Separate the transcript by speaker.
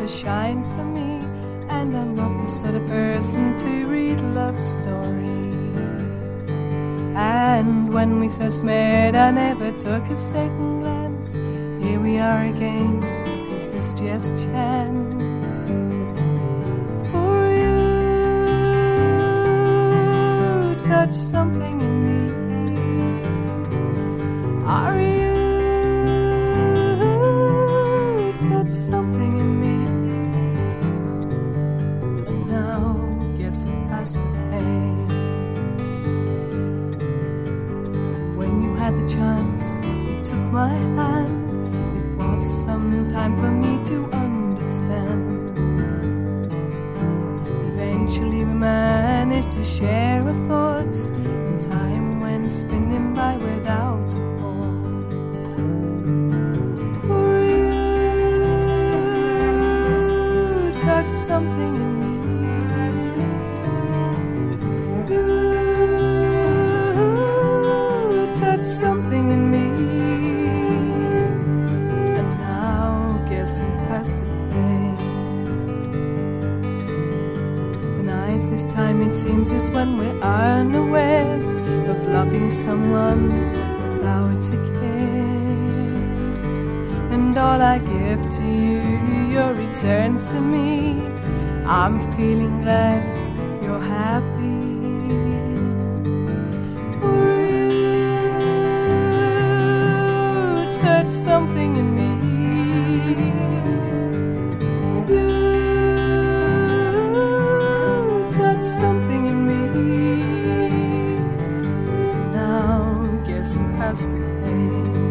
Speaker 1: to shine for me, and I'm not the sort of person to read love stories. And when we first met, I never took a second glance. Here we are again, is this just chance? For you touch something in me. Are you touch something in me? And now guess it has to pay. When you had the chance, you took my hand. It was some time for me to understand. Eventually we managed to share our thoughts, and time went spinning by without a pause. For you touch something in me. You touch something in me. And now guess who has to pay? The nicest time it seems is when we're unawares of loving someone without a care. And all I give to you, your return to me. I'm feeling glad you're happy. For you touch something in me. You touch something in me. Now guess who has to pay?